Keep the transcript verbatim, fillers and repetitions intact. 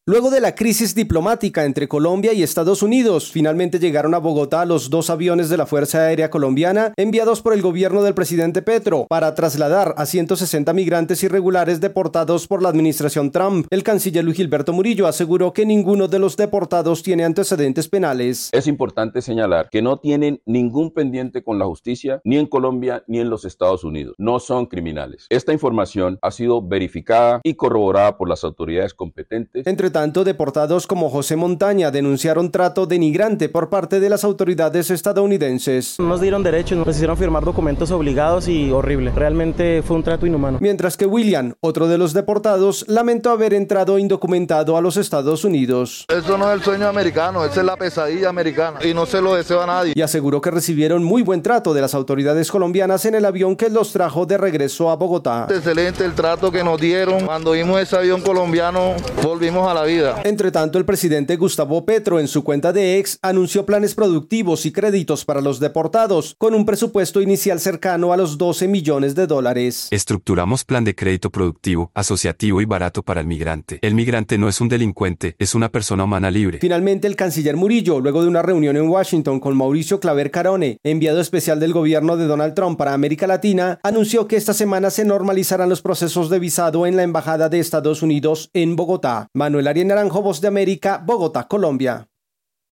Luego de la crisis diplomática entre Colombia y Estados Unidos, finalmente llegaron a Bogotá los dos aviones de la Fuerza Aérea Colombiana enviados por el gobierno del presidente Petro para trasladar a ciento sesenta migrantes irregulares deportados por la administración Trump. El canciller Luis Gilberto Murillo aseguró que ninguno de los deportados tiene antecedentes penales. Es importante señalar que no tienen ningún pendiente con la justicia, ni en Colombia ni en los Estados Unidos. No son criminales. Esta información ha sido verificada y corroborada por las autoridades competentes. Entre tanto, deportados como José Montaña denunciaron trato denigrante por parte de las autoridades estadounidenses. Nos dieron derechos, nos hicieron firmar documentos obligados y horrible. Realmente fue un trato inhumano. Mientras que William, otro de los deportados, lamentó haber entrado indocumentado a los Estados Unidos. Eso no es el sueño americano, esa es la pesadilla americana y no se lo deseo a nadie. Y aseguró que recibieron muy buen trato de las autoridades colombianas en el avión que los trajo de regreso a Bogotá. Excelente el trato que nos dieron. Cuando vimos ese avión colombiano, volvimos a la vida. Entre tanto, el presidente Gustavo Petro en su cuenta de X anunció planes productivos y créditos para los deportados, con un presupuesto inicial cercano a los doce millones de dólares. Estructuramos plan de crédito productivo, asociativo y barato para el migrante. El migrante no es un delincuente, es una persona humana libre. Finalmente, el canciller Murillo, luego de una reunión en Washington con Mauricio Claver Carone, enviado especial del gobierno de Donald Trump para América Latina, anunció que esta semana se normalizarán los procesos de visado en la Embajada de Estados Unidos en Bogotá. Manuel Arias Naranjo, Voz de América, Bogotá, Colombia.